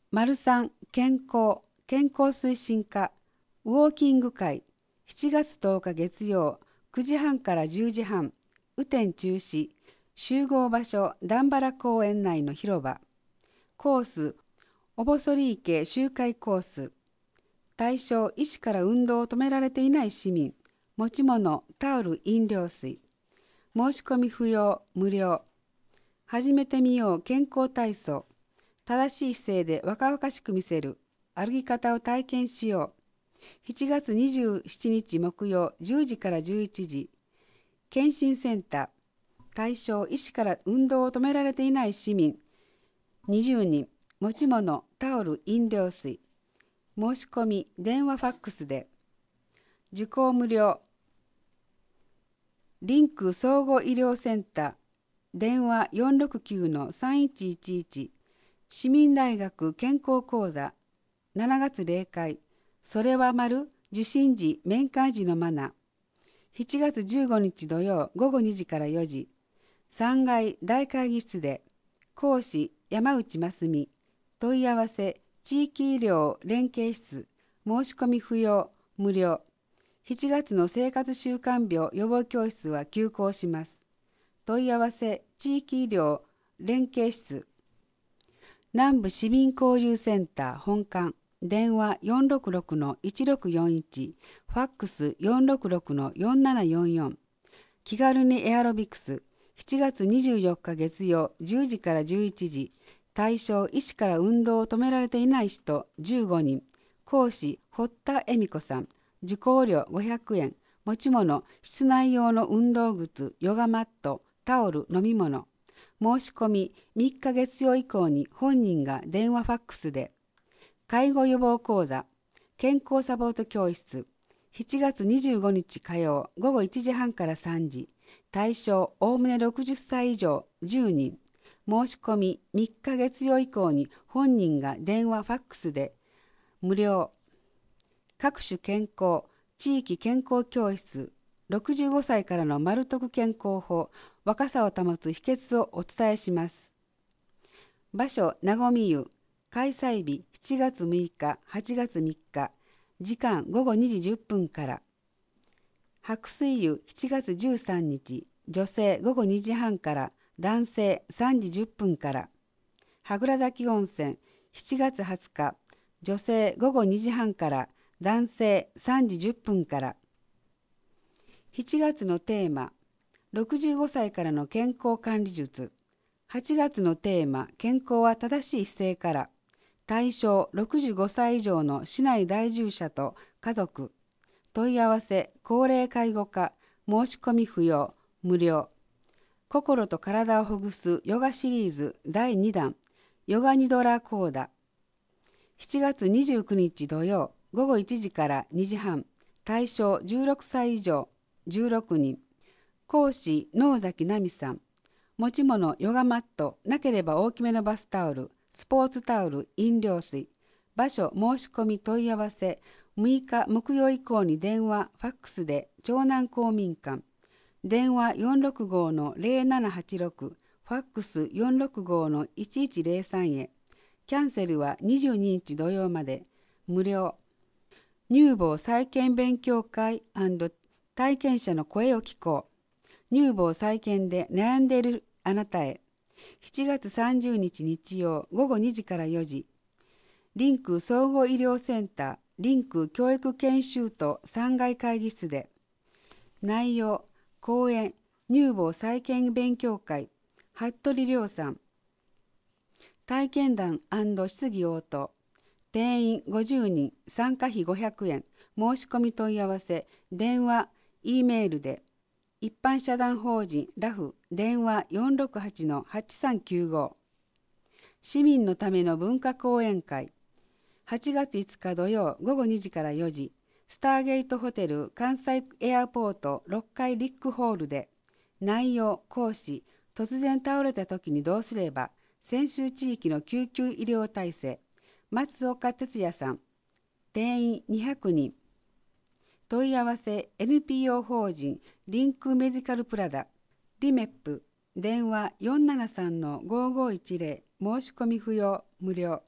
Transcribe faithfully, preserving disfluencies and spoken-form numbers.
丸三健康健康推進課ウォーキング会しちがつとおか月曜くじはんからじゅうじはん雨天中止集合場所段原公園内の広場コースおぼそり池周回コース対象医師から運動を止められていない市民持ち物タオル飲料水申し込み不要無料始めてみよう健康体操正しい姿勢で若々しく見せる歩き方を体験しようしちがつにじゅうしちにち木曜じゅうじからじゅういちじ検診センター対象医師から運動を止められていない市民にじゅうにん持ち物タオル飲料水申し込み電話ファックスで受講無料リンク総合医療センター電話 よんろくきゅうのさんいちいちいち市民大学健康講座しちがつ例会それは丸受診時面会時のマナーしちがつじゅうごにち土曜ごごにじからよじさんがい大会議室で講師山内真澄問い合わせ地域医療連携室申し込み不要無料しちがつの生活習慣病予防教室は休講します問い合わせ地域医療連携室南部市民交流センター本館電話 よんろくろくのいちろくよんいち ファックス よんろくろくのよんななよんよん気軽にエアロビクスしちがつにじゅうよっか月曜じゅうじからじゅういちじ対象医師から運動を止められていない人じゅうごにん講師堀田恵美子さん受講料ごひゃくえん持ち物室内用の運動靴ヨガマットタオル飲み物申し込みみっか月曜以降に本人が電話ファックスで介護予防講座健康サポート教室しちがつにじゅうごにち火曜ごごいちじはんからさんじ対象おおむねろくじゅっさい以上じゅうにん申し込みみっか月曜以降に本人が電話ファックスで無料各種健康地域健康教室ろくじゅうごさいからのマル特健康法若さを保つ秘訣をお伝えします場所なごみ湯開催日しちがつむいかはちがつみっか時間ごごにじじゅっぷんから白水湯しちがつじゅうさんにち女性ごごにじはんから男性さんじじゅっぷんから羽倉崎温泉しちがつはつか女性ごごにじはんから男性さんじじゅっぷんからしちがつのテーマろくじゅうごさいからの健康管理術はちがつのテーマ健康は正しい姿勢から対象ろくじゅうごさい以上の市内在住者と家族問い合わせ高齢介護課申し込み不要無料心と体をほぐすヨガシリーズだいにだんヨガニドラコーダしちがつにじゅうくにち土曜ごごいちじからにじはん対象じゅうろくさい以上じゅうろくにん講師能崎奈美さん持ち物ヨガマットなければ大きめのバスタオルスポーツタオル飲料水場所申し込み問い合わせむいか木曜以降に電話ファックスで長南公民館電話 よんろくごのぜろななはちろくファックス よんろくごのいちいちぜろさんへキャンセルはにじゅうににち土曜まで無料乳房再建勉強会&体験者の声を聞こう乳房再建で悩んでいるあなたへしちがつさんじゅうにち日曜ごごにじからよじリンク総合医療センターリンク教育研修とさんがい会議室で内容講演乳房再建勉強会服部亮さん体験談質疑応答定員ごじゅうにん参加費ごひゃくえん申し込み問い合わせ電話 E メールで一般社団法人ラフ電話 よんろくはちのはちさんきゅうご 市民のための文化講演会はちがついつか土曜ごごにじからよじスターゲートホテル関西エアポートろっかいリックホールで内容講師突然倒れた時にどうすれば泉州地域の救急医療体制松岡哲也さん定員にひゃくにん問い合わせ エヌピーオー 法人リンクメディカルプラダリメップ電話 よんななさんのごごいちぜろ申し込み不要無料